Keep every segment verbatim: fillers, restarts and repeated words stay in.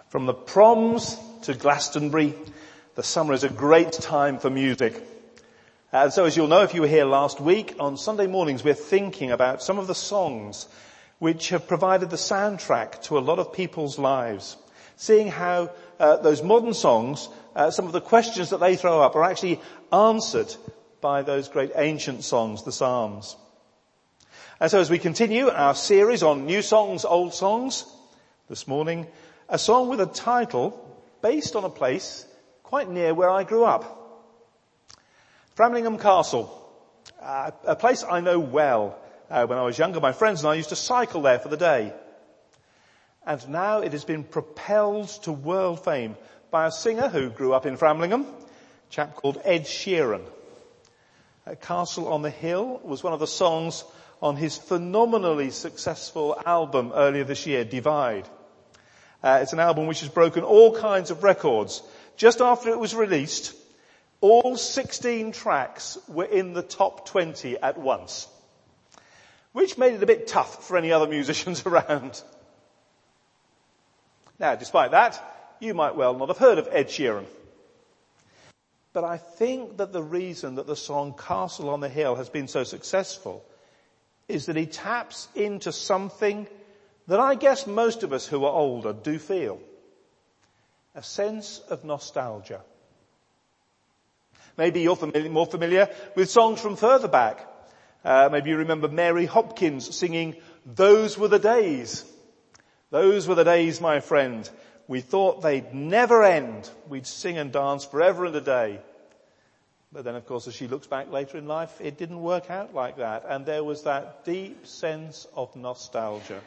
From the proms to Glastonbury, the summer is a great time for music. And so as you'll know if you were here last week, on Sunday mornings we're thinking about some of the songs which have provided the soundtrack to a lot of people's lives. Seeing how uh, those modern songs, uh, some of the questions that they throw up are actually answered by those great ancient songs, the Psalms. And so as we continue our series on new songs, old songs, this morning, a song with a title based on a place quite near where I grew up. Framlingham Castle, uh, a place I know well. Uh, when I was younger, my friends and I used to cycle there for the day. And now it has been propelled to world fame by a singer who grew up in Framlingham, a chap called Ed Sheeran. Uh, Castle on the Hill was one of the songs on his phenomenally successful album earlier this year, Divide. Uh, it's an album which has broken all kinds of records. Just after it was released, all sixteen tracks were in the top twenty at once, which made it a bit tough for any other musicians around. Now, despite that, you might well not have heard of Ed Sheeran. But I think that the reason that the song Castle on the Hill has been so successful is that he taps into something that I guess most of us who are older do feel. A sense of nostalgia. Maybe you're familiar, more familiar with songs from further back. Uh, maybe you remember Mary Hopkins singing, "Those were the days. Those were the days, my friend. We thought they'd never end. We'd sing and dance forever and a day." But then, of course, as she looks back later in life, it didn't work out like that. And there was that deep sense of nostalgia.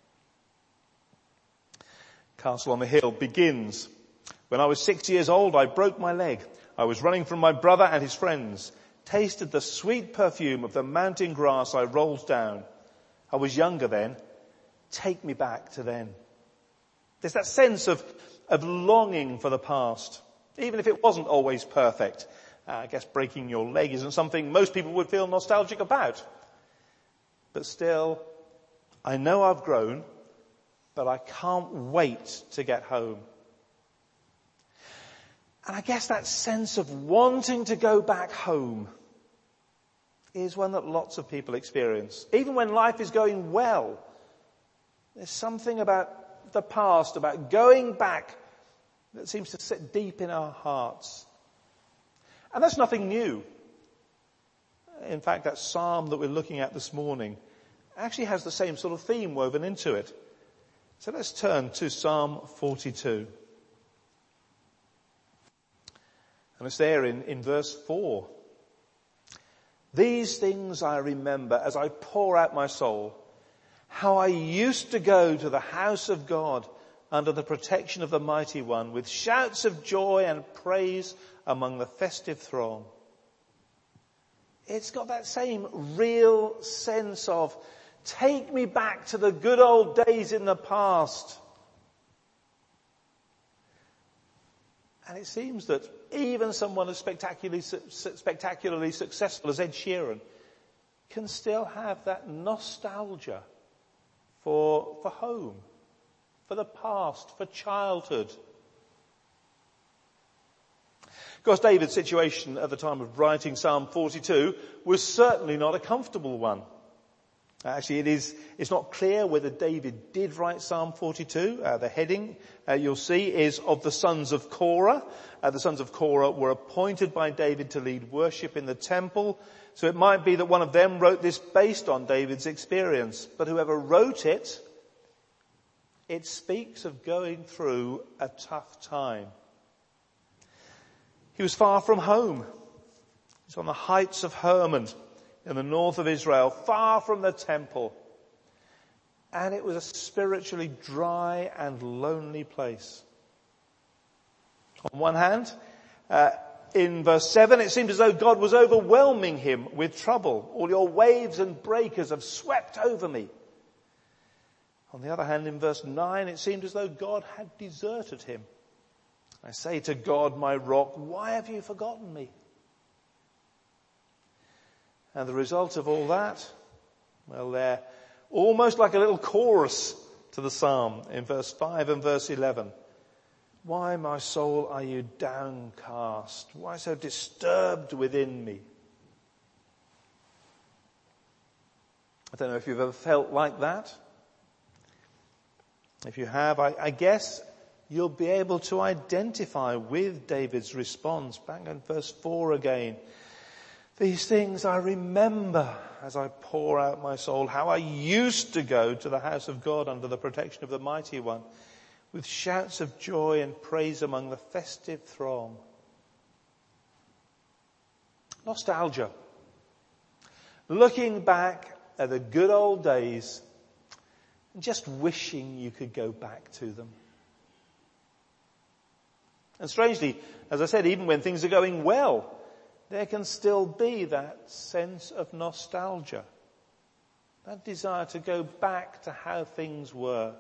Castle on the Hill begins. "When I was six years old, I broke my leg. I was running from my brother and his friends. Tasted the sweet perfume of the mountain grass I rolled down. I was younger then. Take me back to then." There's that sense of, of longing for the past, even if it wasn't always perfect. Uh, I guess breaking your leg isn't something most people would feel nostalgic about. But still, I know I've grown, but I can't wait to get home. And I guess that sense of wanting to go back home is one that lots of people experience. Even when life is going well, there's something about the past, about going back, that seems to sit deep in our hearts. And that's nothing new. In fact, that psalm that we're looking at this morning actually has the same sort of theme woven into it. So let's turn to Psalm forty-two. And it's there in, in verse four. "These things I remember as I pour out my soul, how I used to go to the house of God under the protection of the Mighty One with shouts of joy and praise among the festive throng." It's got that same real sense of, take me back to the good old days in the past. And it seems that even someone as spectacularly, spectacularly successful as Ed Sheeran can still have that nostalgia for, for home, for the past, for childhood. Of course, David's situation at the time of writing Psalm forty-two was certainly not a comfortable one. Actually, it is, it's not clear whether David did write Psalm forty-two. Uh, the heading, uh, you'll see, is of the sons of Korah. Uh, the sons of Korah were appointed by David to lead worship in the temple. So it might be that one of them wrote this based on David's experience. But whoever wrote it, it speaks of going through a tough time. He was far from home. He's on the heights of Hermon in the north of Israel, far from the temple. And it was a spiritually dry and lonely place. On one hand, uh, in verse seven, it seemed as though God was overwhelming him with trouble. "All your waves and breakers have swept over me." On the other hand, in verse nine, it seemed as though God had deserted him. "I say to God, my rock, why have you forgotten me?" And the result of all that, well, they're almost like a little chorus to the psalm in verse five and verse eleven. Why, my soul, are you downcast? Why so disturbed within me? I don't know if you've ever felt like that. If you have, I, I guess you'll be able to identify with David's response. Back in verse four again. These things I remember as I pour out my soul, how I used to go to the house of God under the protection of the Mighty One, with shouts of joy and praise among the festive throng. Nostalgia. Looking back at the good old days and just wishing you could go back to them. And strangely, as I said, even when things are going well, there can still be that sense of nostalgia. That desire to go back to how things were.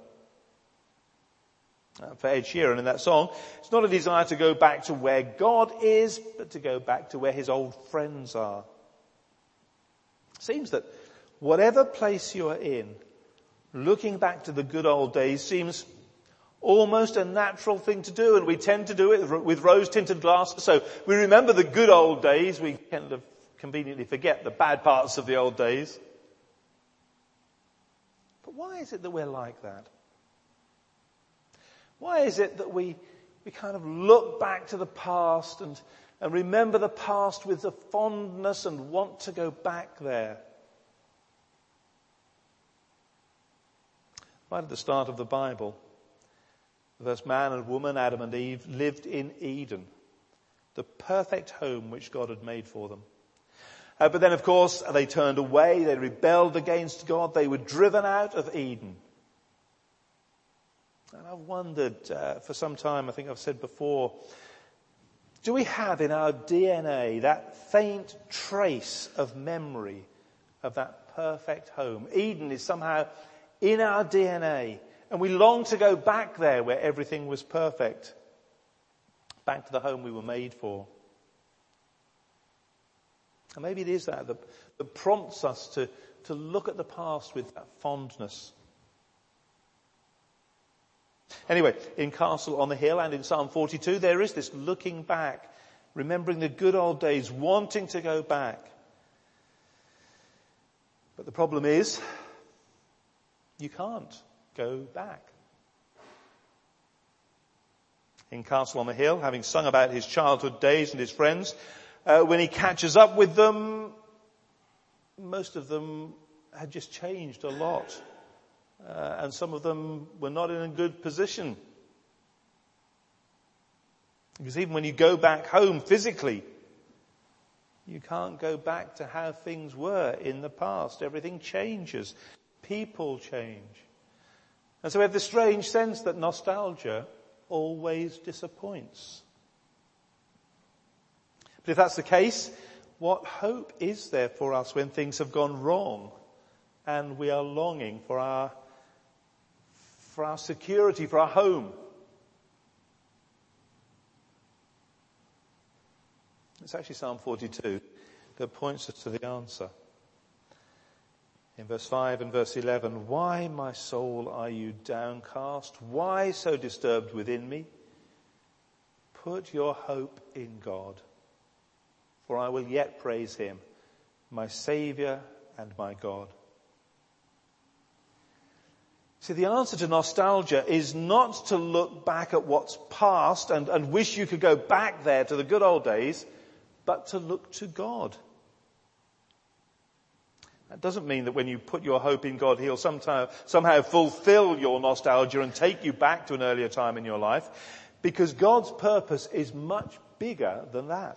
Uh, for Ed Sheeran in that song, it's not a desire to go back to where God is, but to go back to where his old friends are. It seems that whatever place you are in, looking back to the good old days seems almost a natural thing to do, and we tend to do it with rose-tinted glasses. So we remember the good old days. We kind of conveniently forget the bad parts of the old days. But why is it that we're like that? Why is it that we, we kind of look back to the past and, and remember the past with a fondness and want to go back there? Right at the start of the Bible, the first man and woman, Adam and Eve, lived in Eden, the perfect home which God had made for them. Uh, but then, of course, they turned away, they rebelled against God, they were driven out of Eden. And I've wondered uh, for some time, I think I've said before, do we have in our D N A that faint trace of memory of that perfect home? Eden is somehow in our D N A, and we long to go back there where everything was perfect, back to the home we were made for. And maybe it is that that, that prompts us to, to look at the past with that fondness. Anyway, in Castle on the Hill and in Psalm forty-two, there is this looking back, remembering the good old days, wanting to go back. But the problem is, you can't go back. In Castle on the Hill, having sung about his childhood days and his friends, uh, when he catches up with them, most of them had just changed a lot. Uh, and some of them were not in a good position. Because even when you go back home physically, you can't go back to how things were in the past. Everything changes. People change. And so we have this strange sense that nostalgia always disappoints. But if that's the case, what hope is there for us when things have gone wrong and we are longing for our for our security, for our home? It's actually Psalm forty-two that points us to the answer. In verse five and verse eleven, why, my soul, are you downcast? Why so disturbed within me? Put your hope in God, for I will yet praise him, my Saviour and my God. See, the answer to nostalgia is not to look back at what's past and, and wish you could go back there to the good old days, but to look to God. That doesn't mean that when you put your hope in God, he'll somehow, somehow fulfill your nostalgia and take you back to an earlier time in your life, because God's purpose is much bigger than that.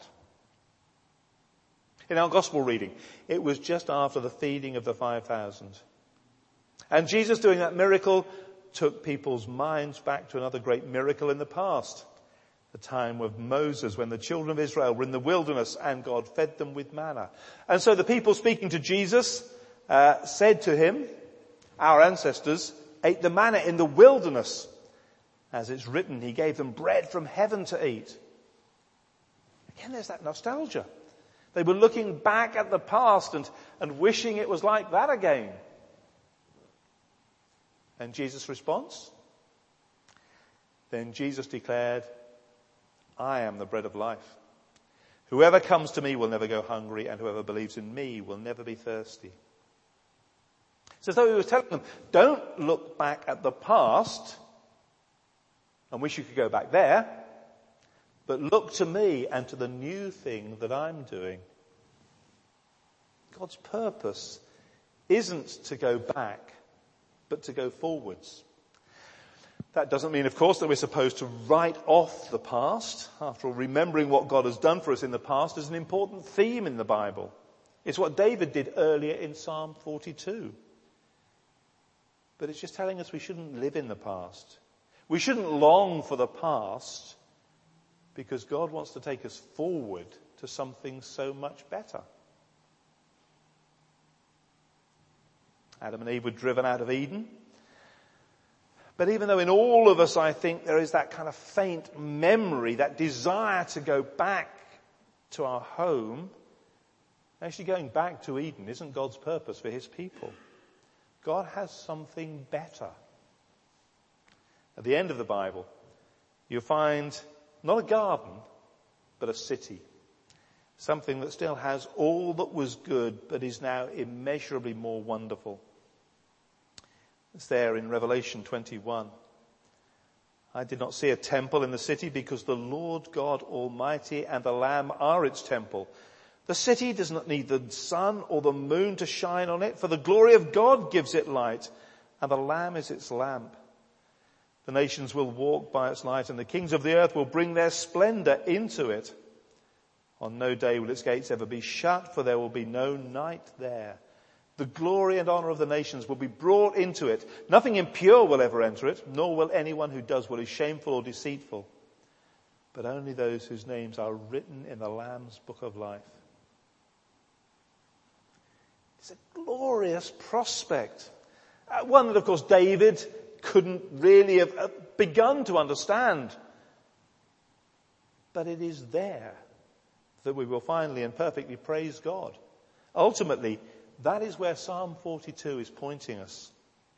In our gospel reading, it was just after the feeding of the five thousand. And Jesus, doing that miracle, took people's minds back to another great miracle in the past. The time of Moses, when the children of Israel were in the wilderness and God fed them with manna. And so the people speaking to Jesus uh, said to him, our ancestors ate the manna in the wilderness. As it's written, he gave them bread from heaven to eat. Again, there's that nostalgia. They were looking back at the past and, and wishing it was like that again. And Jesus' response? Then Jesus declared, I am the bread of life. Whoever comes to me will never go hungry, and whoever believes in me will never be thirsty. It's as though he was telling them, don't look back at the past and wish you could go back there, but look to me and to the new thing that I'm doing. God's purpose isn't to go back, but to go forwards. That doesn't mean, of course, that we're supposed to write off the past. After all, remembering what God has done for us in the past is an important theme in the Bible. It's what David did earlier in Psalm forty-two. But it's just telling us we shouldn't live in the past. We shouldn't long for the past, because God wants to take us forward to something so much better. Adam and Eve were driven out of Eden. But even though in all of us, I think, there is that kind of faint memory, that desire to go back to our home, actually going back to Eden isn't God's purpose for his people. God has something better. At the end of the Bible, you'll find not a garden, but a city. Something that still has all that was good, but is now immeasurably more wonderful. It's there in Revelation twenty-one. I did not see a temple in the city, because the Lord God Almighty and the Lamb are its temple. The city does not need the sun or the moon to shine on it, for the glory of God gives it light, and the Lamb is its lamp. The nations will walk by its light, and the kings of the earth will bring their splendor into it. On no day will its gates ever be shut, for there will be no night there. The glory and honor of the nations will be brought into it. Nothing impure will ever enter it, nor will anyone who does what is shameful or deceitful, but only those whose names are written in the Lamb's book of life. It's a glorious prospect. Uh, one that, of course, David couldn't really have begun to understand. But it is there that we will finally and perfectly praise God. Ultimately, that is where Psalm forty-two is pointing us.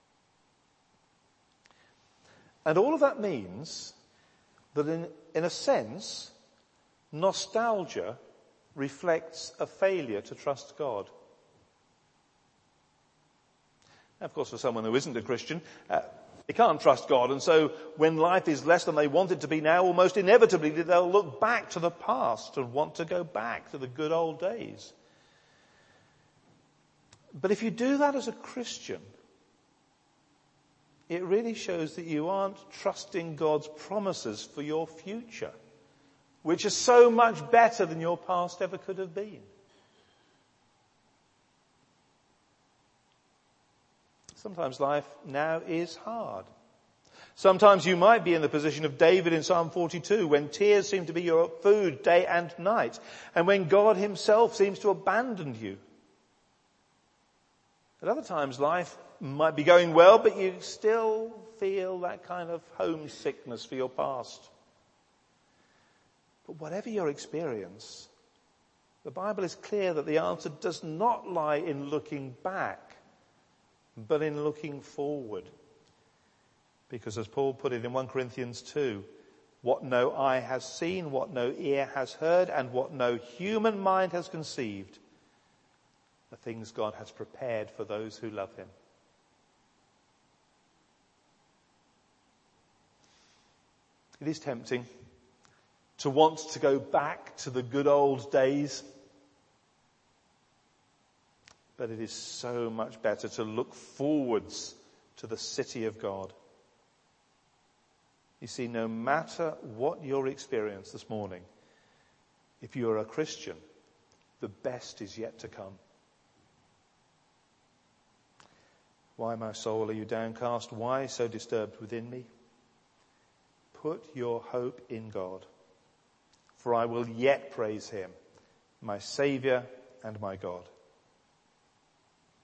And all of that means that in, in a sense, nostalgia reflects a failure to trust God. Now, of course, for someone who isn't a Christian, uh, they can't trust God, and so when life is less than they want it to be now, almost inevitably they'll look back to the past and want to go back to the good old days. But if you do that as a Christian, it really shows that you aren't trusting God's promises for your future, which are so much better than your past ever could have been. Sometimes life now is hard. Sometimes you might be in the position of David in Psalm forty-two, when tears seem to be your food day and night, and when God himself seems to abandon you. At other times, life might be going well, but you still feel that kind of homesickness for your past. But whatever your experience, the Bible is clear that the answer does not lie in looking back, but in looking forward. Because as Paul put it in First Corinthians two, what no eye has seen, what no ear has heard, and what no human mind has conceived, the things God has prepared for those who love him. It is tempting to want to go back to the good old days, but it is so much better to look forwards to the city of God. You see, no matter what your experience this morning, if you are a Christian, the best is yet to come. Why, my soul, are you downcast? Why so disturbed within me? Put your hope in God, for I will yet praise him, my Saviour and my God.